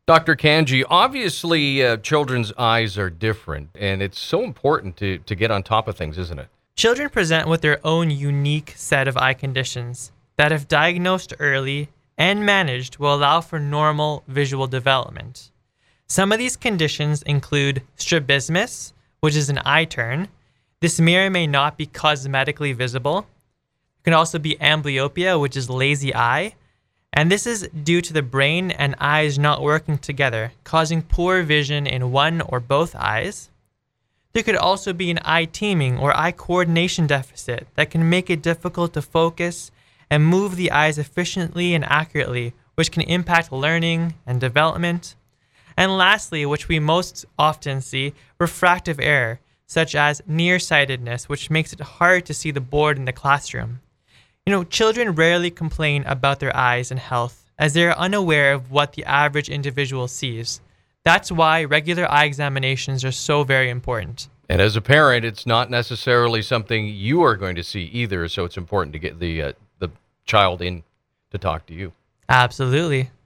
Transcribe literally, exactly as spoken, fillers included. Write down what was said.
Doctor Kanji, obviously uh, children's eyes are different, and it's so important to, to get on top of things, isn't it? Children present with their own unique set of eye conditions that, if diagnosed early and managed, will allow for normal visual development. Some of these conditions include strabismus, which is an eye turn. This may or may not be cosmetically visible. It can also be amblyopia, which is lazy eye. And this is due to the brain and eyes not working together, causing poor vision in one or both eyes. There could also be an eye teaming or eye coordination deficit that can make it difficult to focus and move the eyes efficiently and accurately, which can impact learning and development. And lastly, which we most often see, refractive error, such as nearsightedness, which makes it hard to see the board in the classroom. You know, children rarely complain about their eyes and health, as they are unaware of what the average individual sees. That's why regular eye examinations are so very important. And as a parent, it's not necessarily something you are going to see either, so it's important to get the uh, the child in to talk to you. Absolutely.